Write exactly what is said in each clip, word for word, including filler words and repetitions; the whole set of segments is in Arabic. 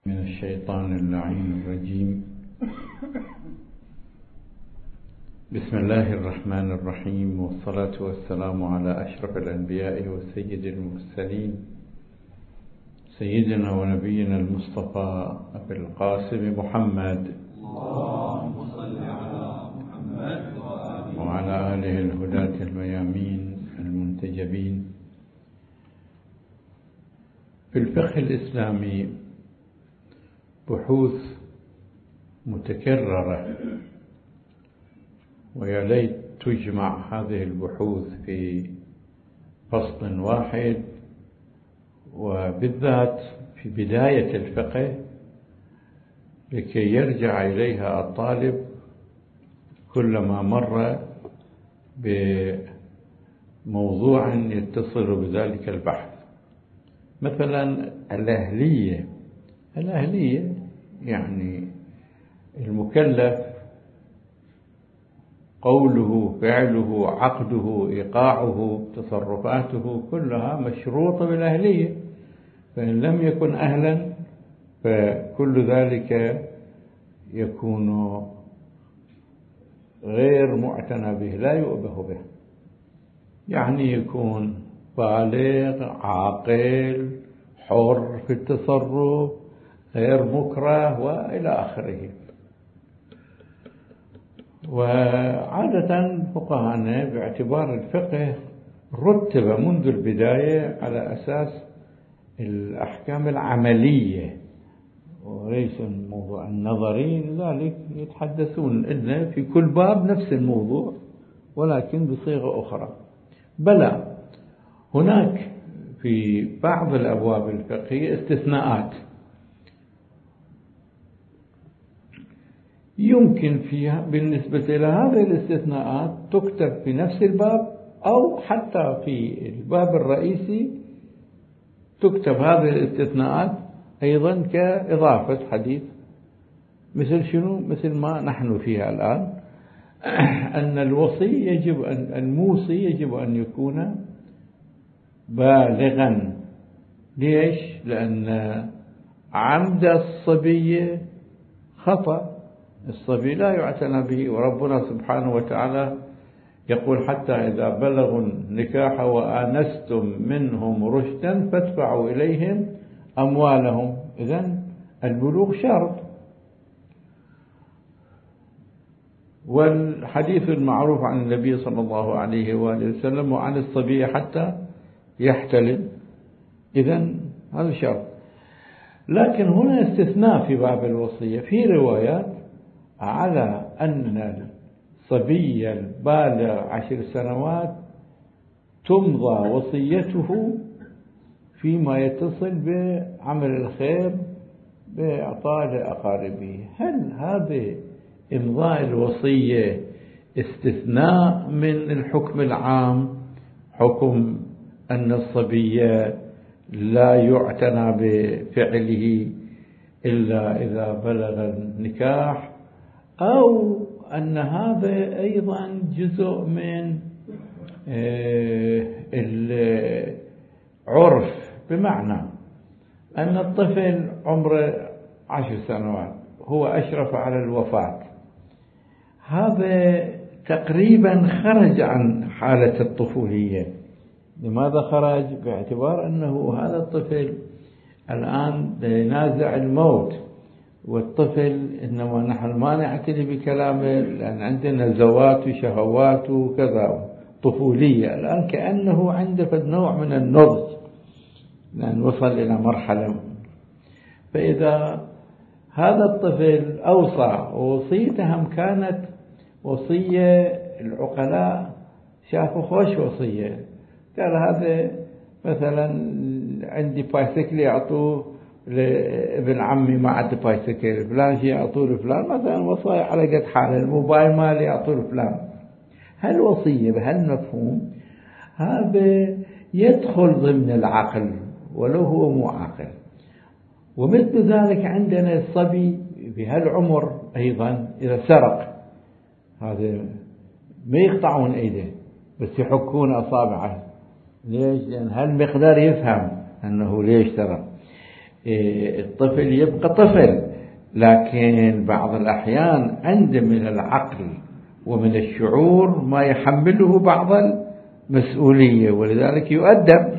من الشيطان اللعين الرجيم. بسم الله الرحمن الرحيم، والصلاة والسلام على أشرف الأنبياء وسيد المرسلين سيدنا ونبينا المصطفى أبي القاسم محمد، اللهم صل على محمد وعلى آله الهداة الميامين المنتجبين. في الفقه الإسلامي بحوث متكررة، ويا ليت تجمع هذه البحوث في فصل واحد، وبالذات في بداية الفقه لكي يرجع إليها الطالب كلما مر بموضوع يتصل بذلك البحث. مثلا الأهلية الأهلية يعني المكلف قوله فعله عقده إيقاعه تصرفاته كلها مشروطة بالأهلية، فإن لم يكن أهلا فكل ذلك يكون غير معتنى به، لا يؤبه به. يعني يكون بالغ عاقل حر في التصرف غير مكره وإلى آخره. وعادة فقهاءنا باعتبار الفقه رتب منذ البداية على أساس الأحكام العملية وليس الموضوع النظري، لذلك يتحدثون إن في كل باب نفس الموضوع ولكن بصيغة أخرى. بلى هناك في بعض الأبواب الفقهية استثناءات يمكن فيها بالنسبة إلى هذه الاستثناءات تكتب في نفس الباب أو حتى في الباب الرئيسي تكتب هذه الاستثناءات أيضا كإضافة حديث. مثل شنو؟ مثل ما نحن فيها الآن، أن الوصي يجب أن الموصي يجب أن يكون بالغا. ليش؟ لأن عمد الصبي خطأ، الصبي لا يعتنى به، وربنا سبحانه وتعالى يقول حتى إذا بلغوا النكاح وآنستم منهم رشدا فادفعوا إليهم أموالهم. إذن البلوغ شرط. والحديث المعروف عن النبي صلى الله عليه وآله وسلم وعن الصبي حتى يحتلم، إذن هذا شرط. لكن هنا استثناء في باب الوصية، في روايات على أن الصبي البالغ عشر سنوات تمضى وصيته فيما يتصل بعمل الخير بإعطاء لأقاربه. هل هذا إمضاء الوصية استثناء من الحكم العام، حكم أن الصبي لا يعتنى بفعله إلا إذا بلغ النكاح، أو أن هذا أيضا جزء من العرف، بمعنى أن الطفل عمره عشر سنوات هو أشرف على الوفاة، هذا تقريبا خرج عن حالة الطفولية. لماذا خرج؟ باعتبار أنه هذا الطفل الآن ينازع الموت، والطفل إنما نحن ما نعتني بكلامه لأن عندنا زوات وشهوات وكذا طفولية. الآن كأنه عنده نوع من النضج لأن وصل إلى مرحلة. فإذا هذا الطفل أوصى ووصيتهم كانت وصية العقلاء شافوا خوش وصية، قال هذا مثلا عندي بايسكل يعطوه لابن عمي ما عنده بايسكل، فلان شيء يعطوه لفلان، مثلا وصايا على قد حاله، الموبايل مالي يعطوه لفلان. هالوصية بهالمفهوم هذا يدخل ضمن العقل ولو هو مو عاقل. ومثل ذلك عندنا الصبي بهالعمر أيضا إذا سرق هذا ما يقطعون ايده بس يحكون اصابعه. ليش؟ لان هالمقدار يفهم انه ليش سرق. الطفل يبقى طفل، لكن بعض الأحيان عنده من العقل ومن الشعور ما يحمله بعض المسؤولية، ولذلك يؤدب.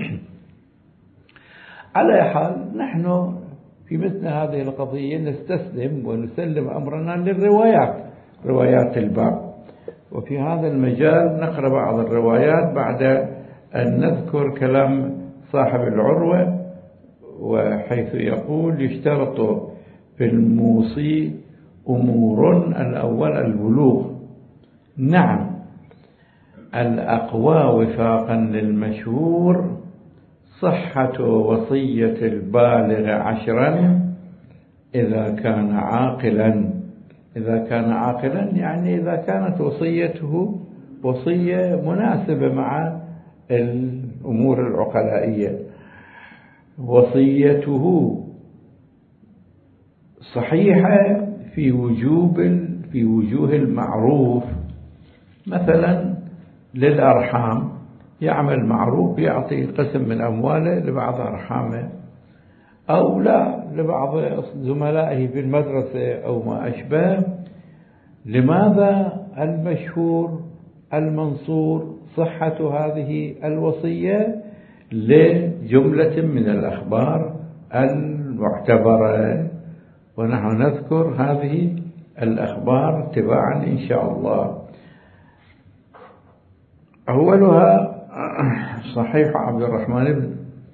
على حال نحن في مثل هذه القضية نستسلم ونسلم أمرنا للروايات، روايات الباب. وفي هذا المجال نقرأ بعض الروايات بعد أن نذكر كلام صاحب العروة، وحيث يقول يشترط في الموصي أمور: الأول البلوغ، نعم، الأقوى وفاقا للمشهور صحة وصية البالغ عشرا إذا كان عاقلا. إذا كان عاقلا يعني إذا كانت وصيته وصية مناسبة مع الأمور العقلائية. وصيته صحيحة في وجوب في وجوه المعروف، مثلا للأرحام يعمل معروف، يعطي قسم من أمواله لبعض أرحامه، أو لا لبعض زملائه في المدرسة أو ما أشبه. لماذا المشهور المنصور صحة هذه الوصية؟ لجملة من الأخبار المعتبرة، ونحن نذكر هذه الأخبار تباعا إن شاء الله. أولها صحيح عبد الرحمن بن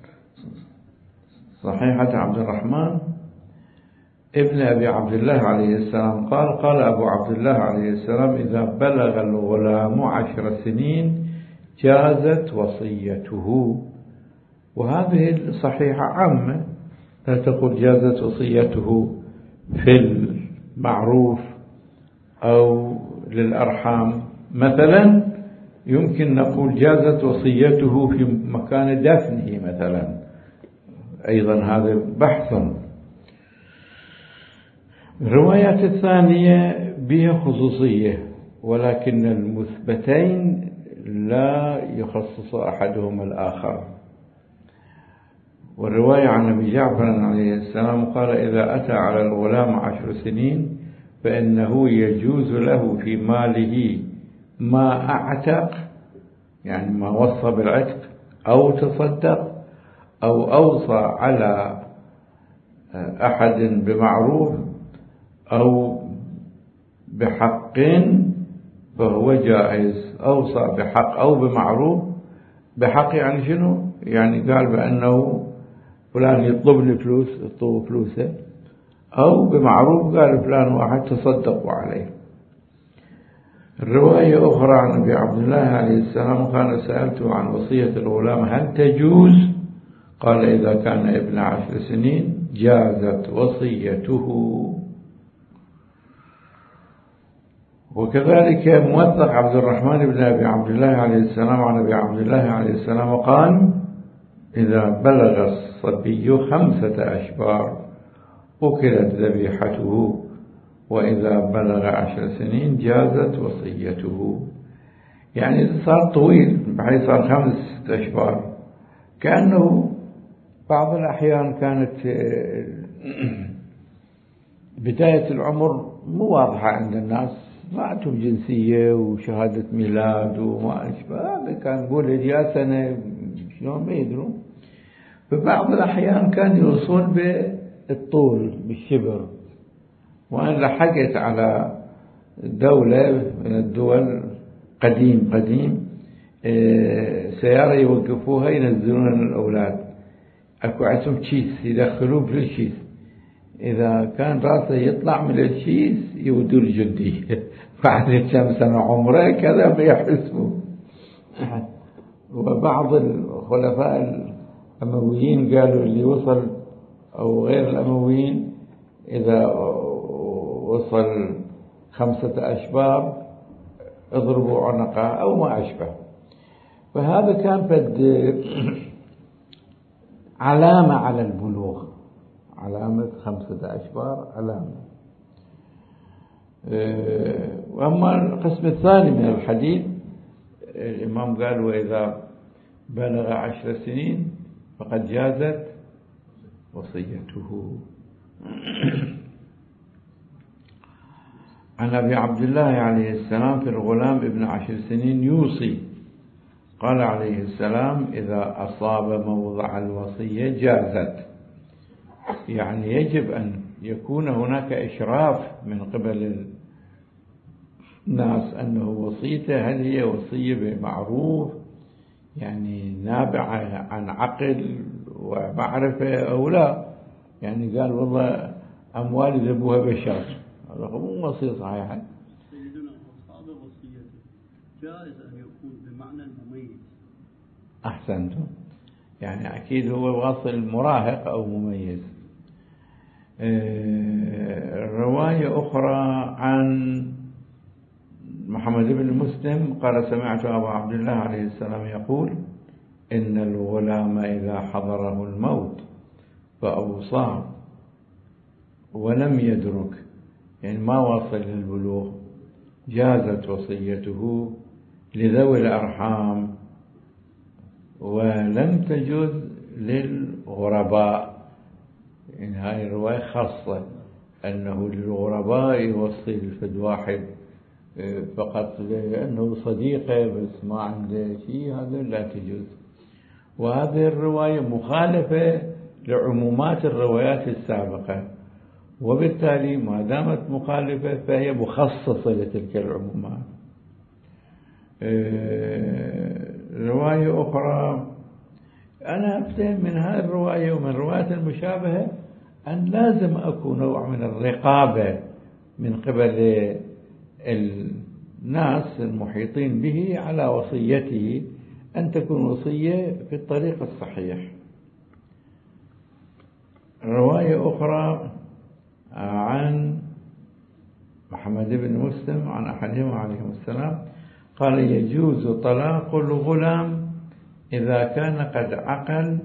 صحيحة عبد الرحمن ابن أبي عبد الله عليه السلام قال: قال أبو عبد الله عليه السلام: إذا بلغ الغلام عشر سنين جازت وصيته. وهذه الصحيحة عامة، لا تقول جازت وصيته في المعروف أو للأرحام. مثلا يمكن نقول جازت وصيته في مكان دفنه مثلا، أيضا هذا بحث. الروايات الثانية بها خصوصية، ولكن المثبتين لا يخصص أحدهما الآخر. والرواية عن أبي جعفر عليه السلام قال: إذا أتى على الغلام عشر سنين فإنه يجوز له في ماله ما أعتق، يعني ما وصى بالعتق أو تصدق أو أوصى على أحد بمعروف أو بحق فهو جائز. أوصى بحق أو بمعروف. بحق يعني شنو؟ يعني قال بأنه فلان يطلبني فلوس، يطلب فلوسه، أو بمعروف قال فلان واحد تصدقوا عليه. الرواية أخرى عن أبي عبد الله عليه السلام قال: سألته عن وصية الغلام هل تجوز؟ قال: إذا كان ابن عشر سنين جازت وصيته. وكذلك موثق عبد الرحمن بن أبي عبد الله عليه السلام عن أبي عبد الله عليه السلام قال: إذا بلغ الصبي خمسة أشبار أكلت ذبيحته، وإذا بلغ عشر سنين جازت وصيته. يعني صار طويل بحيث صار خمس أشبار، كأنه بعض الأحيان كانت بداية العمر مو واضحة عند الناس، ما عندهم جنسية وشهادة ميلاد وما أشبه، هذا كان يقول يا سنة شلون ما يدرون. فبعض الأحيان كان يوصون بالطول بالشبر. وأنا لحقت على دولة من الدول قديم قديم سيارة يوقفوها ينزلون الأولاد، أكو عندهم كيس يدخلوه في الكيس، إذا كان راسه يطلع من الكيس يودوا الجدي بعد كم سنة عمره كذا بيحسبوا. وبعض الخلفاء الأمويين قالوا اللي وصل أو غير الأمويين إذا وصل خمسة أشبار اضربوا عنقه أو ما أشبه. فهذا كان فد علامة على البلوغ، علامة خمسة أشبار علامة. وأما القسم الثاني من الحديث الإمام قال: وإذا بلغ عشر سنين فقد جازت وصيته. عن أبي عبد الله عليه السلام في الغلام ابن عشر سنين يوصي، قال عليه السلام: إذا أصاب موضع الوصية جازت، يعني يجب أن يكون هناك إشراف من قبل الناس أنه وصيته هل هي وصية بمعروف، يعني نابعة عن عقل ومعرفة أو لا. يعني قال والله أموالي ذبوها بشر، هذا مو وصية صحيحة. سيدنا أصاب وصيته جائز أن يكون بمعنى المميز. أحسنتم، يعني أكيد هو واصل مراهق أو مميز. رواية أخرى عن محمد بن مسلم قال: سمعت أبا عبد الله عليه السلام يقول: إن الغلام إذا حضره الموت فأوصى ولم يدرك، يعني ما وصل للبلوغ، جازت وصيته لذوي الأرحام ولم تجوز للغرباء. يعني هاي الرواية خاصة أنه للغرباء يوصي الفد واحد فقط لأنه صديقه بس ما عنده شيء، هذا لا تجوز. وهذه الرواية مخالفة لعمومات الروايات السابقة، وبالتالي ما دامت مخالفة فهي مخصصة لتلك العمومات. رواية أخرى أنا أفتهم من هذه الرواية ومن الروايات المشابهة أن لازم أكون نوع من الرقابة من قبل الناس المحيطين به على وصيته، أن تكون وصية في الطريق الصحيح. رواية أخرى عن محمد بن مسلم عن أحدهم عليهم السلام قال: يجوز طلاق الغلام إذا كان قد عقل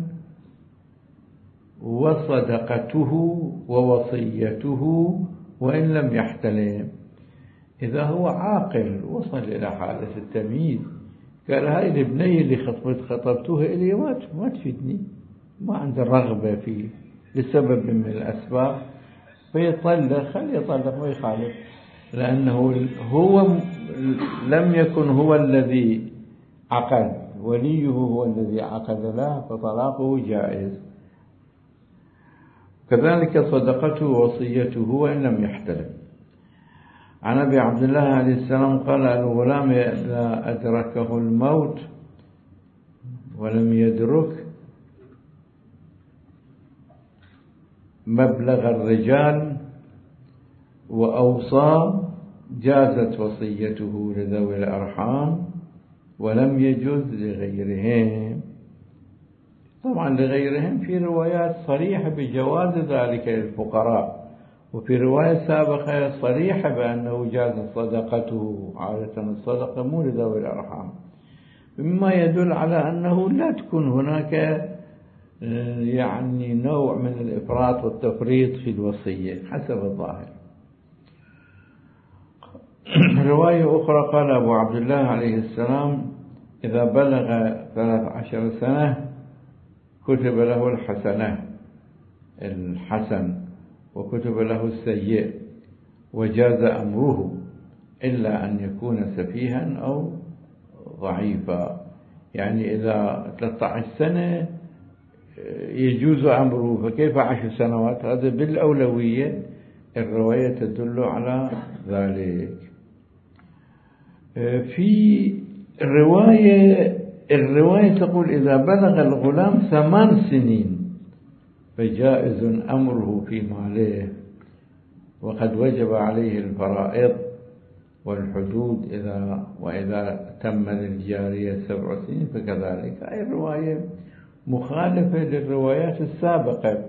وصدقته ووصيته وإن لم يحتلم. إذا هو عاقل وصل إلى حالة التمييز، قال: هاي البنية اللي خطبت خطبتوها إلي ما تفيدني، ما عنده رغبة فيه لسبب من الأسباب، فيطلق، خليه يطلق ما يخالف، لأنه هو لم يكن هو الذي عقد، وليه هو الذي عقد له، فطلاقه جائز. كذلك صدقته ووصيته وإن لم يحتلم. عن أبي عبد الله عليه السلام قال: الغلام إذا أدركه الموت ولم يدرك مبلغ الرجال وأوصى جازت وصيته لذوي الأرحام ولم يجوز لغيرهم. طبعا لغيرهم في روايات صريحة بجواز ذلك للفقراء، وفي رواية سابقة صريحة بأنه جاز صدقته، عادة الصدقة مو لذوي الأرحام، مما يدل على أنه لا تكون هناك يعني نوع من الإفراط والتفريط في الوصية حسب الظاهر. رواية أخرى قال أبو عبد الله عليه السلام: إذا بلغ ثلاث عشر سنة كتب له الحسنة الحسن وكتب له السيء وجاز أمره إلا أن يكون سفيها أو ضعيفا. يعني إذا ثلاث عشرة سنة يجوز أمره، فكيف عشر سنوات؟ هذا بالأولوية، الرواية تدل على ذلك. في الرواية الرواية تقول: إذا بلغ الغلام ثمان سنين فجائز أمره في ماله، وقد وجب عليه الفرائض والحدود إذا وإذا تم للجارية سبع سنين فكذلك. أي الرواية مخالفة للروايات السابقة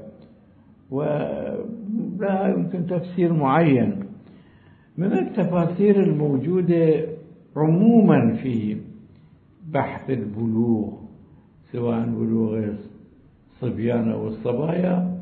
ولا يمكن تفسير معين. من التفاسير الموجودة عموما في بحث البلوغ، سواء بلوغ الصبيان أو الصبايا،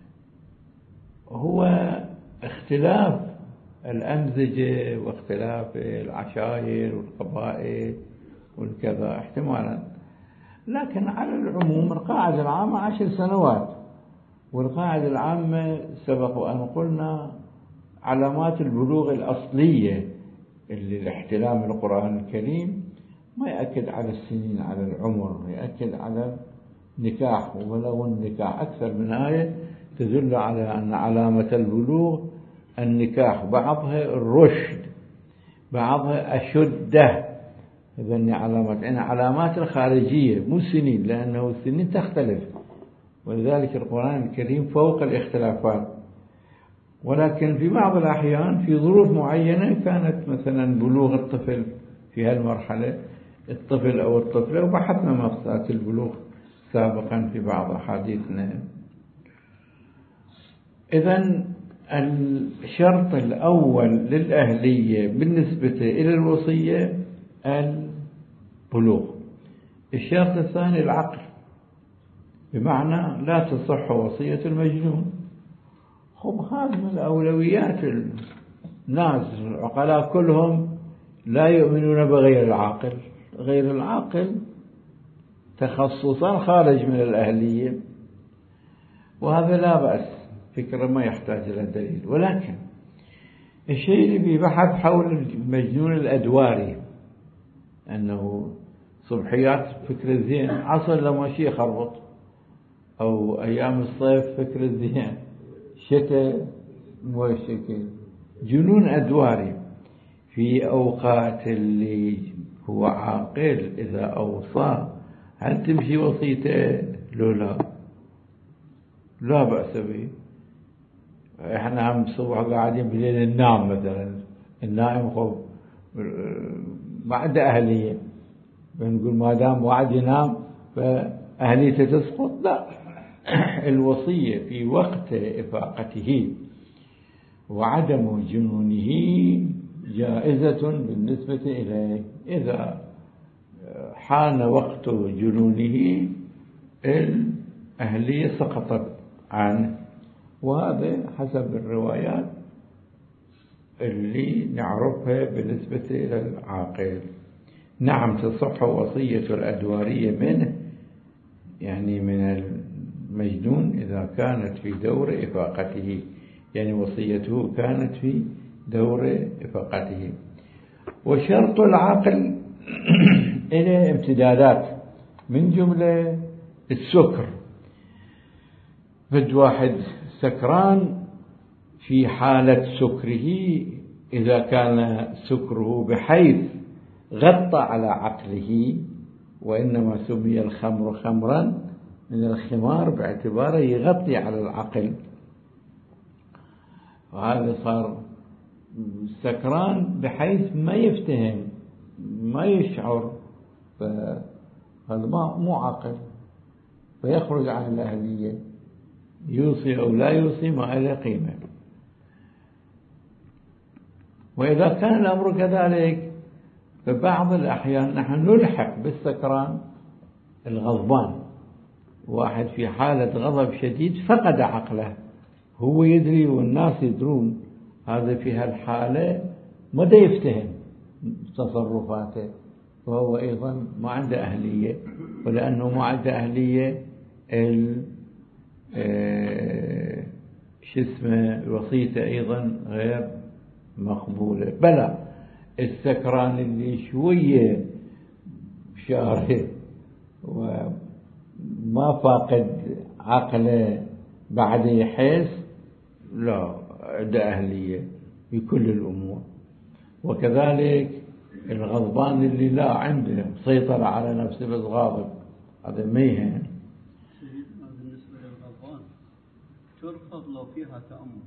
هو اختلاف الأمزجة واختلاف العشائر والقبائل والكذا احتمالا، لكن على العموم القاعدة العامة عشر سنوات، والقاعدة العامة سبق وأن قلنا علامات البلوغ الأصلية اللي الاحتلام القرآن الكريم ما يأكد على السنين على العمر، يأكد على نكاح، ولو النكاح أكثر من آية تدل على أن علامة البلوغ النكاح، بعضها الرشد، بعضها أشده. إذن علامات يعني علامات الخارجية مو السنين، لأنه السنين تختلف، ولذلك القرآن الكريم فوق الاختلافات. ولكن في بعض الأحيان في ظروف معينة كانت مثلا بلوغ الطفل في هالمرحلة الطفل أو الطفلة، وبحثنا مقصات البلوغ سابقا في بعض أحاديثنا. إذن الشرط الأول للأهلية بالنسبة إلى الوصية البلوغ. الشرط الثاني العقل، بمعنى لا تصح وصية المجنون. خب هذا من الأولويات. الناس العقلاء كلهم لا يؤمنون بغير العاقل، غير العاقل تخصصا خارج من الأهلية، وهذا لا بأس، فكرة ما يحتاج إلى دليل. ولكن الشيء اللي بيبحث حول المجنون الأدواري، أنه صبحيات فكرة زين، عصر لما شيء خربط، أو أيام الصيف فكرة زين، شتاء مو شكل، جنون أدواري في أوقات اللي هو عاقل إذا أوصى هل تمشي وصيته لو لا؟ لا بأس به. احنا هم الصبح قاعدين بالليل ننام مثلا، النائم خب ما عنده أهلية، بنقول ما دام وعد ينام فأهليته تسقط؟ لا، الوصية في وقت إفاقته وعدم جنونه جائزة بالنسبة إليه. إذا حان وقت جنونه الأهلية سقطت عنه، وهذا حسب الروايات اللي نعرفها بالنسبة إلى العاقل. نعم تصح وصية الأدوارية منه، يعني من المجنون، إذا كانت في دور إفاقته، يعني وصيته كانت في دور إفاقته. وشرط العقل إلى امتدادات، من جملة السكر. بد واحد سكران في حالة سكره، إذا كان سكره بحيث غطى على عقله، وإنما سمي الخمر خمرا من الخمار باعتباره يغطي على العقل، وهذا صار سكران بحيث ما يفتهم ما يشعر، فهذا مو عقل، فيخرج عن الأهلية، يوصي أو لا يوصي ما له قيمة. وإذا كان الأمر كذلك فبعض الأحيان نحن نلحق بالسكران الغضبان، واحد في حالة غضب شديد فقد عقله، هو يدري والناس يدرون، هذا في هالحالة ما دا يفتهم تصرفاته، وهو أيضا ما عنده أهلية، ولأنه ما عنده أهلية ال شو اسمه وصيته أيضا غير مقبولة. بلى السكران اللي شوية شارد وما فاقد عقله بعد يحس، لا عنده أهلية في كل الأمور. وكذلك الغضبان اللي لا عنده سيطرة على نفسه بس غاضب، هذا ما يهان. بالنسبة للغضبان ترفض لو فيها تأمل.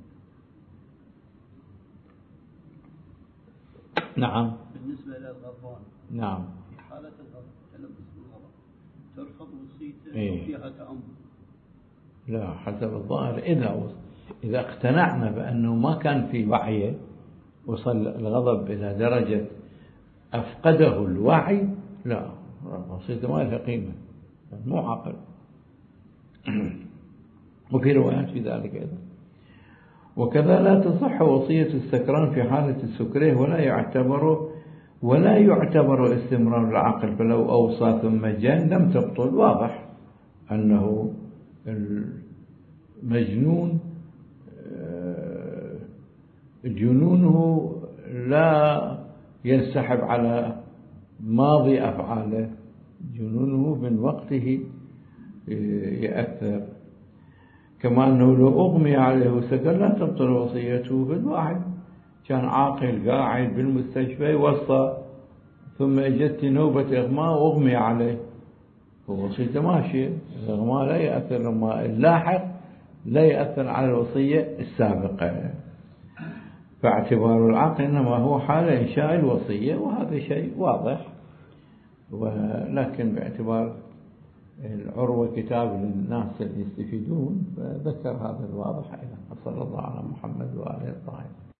نعم. بالنسبة للغضبان نعم. في حالة الغضب تلبس بالغضب ترفض وصيته إيه؟ لو فيها تأمل. لا، حسب الظاهر إذا إذا اقتنعنا بأنه ما كان في وعيه، وصل الغضب إلى درجة أفقده الوعي، لا، وصيته ما لها قيمة، مو عقل. وفي روايات في ذلك أيضا. وكذا لا تصح وصية السكران في حالة السكره، ولا يعتبر ولا يعتبر استمرار العقل، فلو أوصى ثم جن لم تبطل. واضح أنه مجنون جنونه لا ينسحب على ماضي أفعاله، جنونه من وقته يأثر. كما أنه لو أغمي عليه وسكر لا تبطل وصيته. بالواحد كان عاقل قاعد بالمستشفى وصى، ثم اجت نوبة إغماء وأغمي عليه، ووصيته ماشية. الإغماء لا يأثر، لما اللاحق لا يأثر على الوصية السابقة. فاعتبار العقل إنما هو حال إنشاء الوصية، وهذا شيء واضح. ولكن باعتبار العروة كتاب للناس اللي يستفيدون، فذكر هذا الواضح أيضا. صلى الله على محمد وآله الطاهرين.